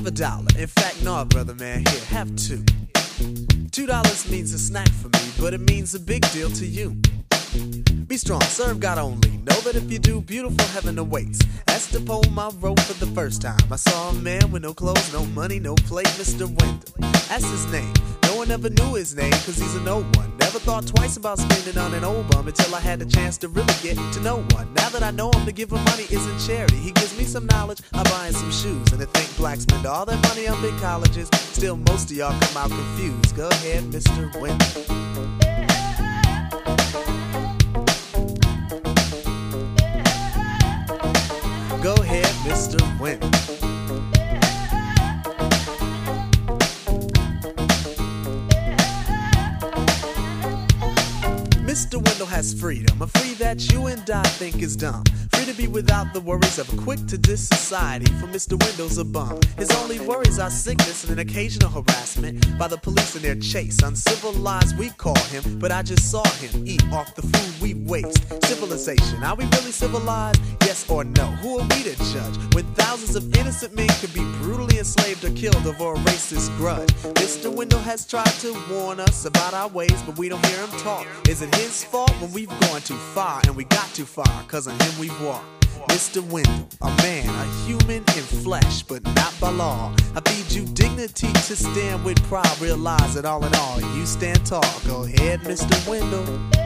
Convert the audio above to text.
have $1. In fact, no, brother man, here, have two. $2 means a snack for me, but it means a big deal to you. Be strong, serve God only. Know that if you do, beautiful heaven awaits. That's the poem I wrote for the first time. I saw a man with no clothes, no money, no plate, Mr. Wendell. That's his name. No one ever knew his name, cause he's an old one. Never thought twice about spending on an old bum until I had the chance to really get to know one. Now that I know him, to give him money isn't charity. He gives me some knowledge, I buy him some shoes. And to think blacks spend all their money on big colleges, still most of y'all come out confused. Go ahead, Mr. Wendell. Go ahead, Mr. Wendell. Mr. Wendell has freedom, a free that you and I think is dumb. Free to be without the worries of a quick-to-diss society, for Mr. Wendell's a bum. His only worries are sickness and an occasional harassment by the police in their chase. Uncivilized we call him, but I just saw him eat off the food we waste. Civilization, are we really civilized? Yes or no? Who are we to judge when thousands of innocent men could be brutally enslaved or killed over a racist grudge? Mr. Wendell has tried to warn us about our ways, but we don't hear him talk. Is it his fault when we've gone too far, and we got too far, cause on him we've walked? Mr. Wendell, a man, a human in flesh, but not by law. I feed you dignity to stand with pride. Realize that all in all, you stand tall. Go ahead, Mr. Wendell.